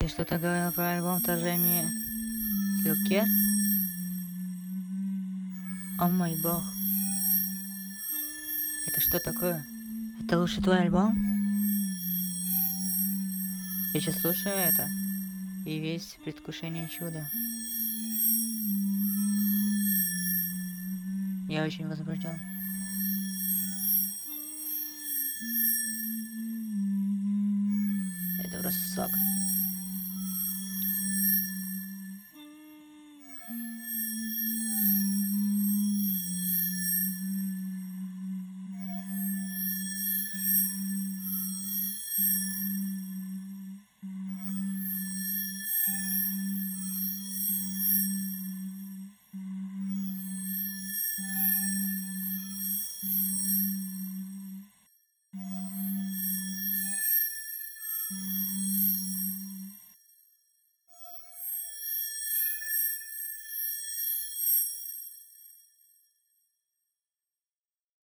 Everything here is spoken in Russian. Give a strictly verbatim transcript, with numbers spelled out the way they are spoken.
Ты что-то говорил про альбом вторжения Слюкер? О мой бог. Это что такое? Это лучше твой альбом? Я сейчас слушаю это, и весь в предвкушении чуда. Я очень возбужден. Это просто сок.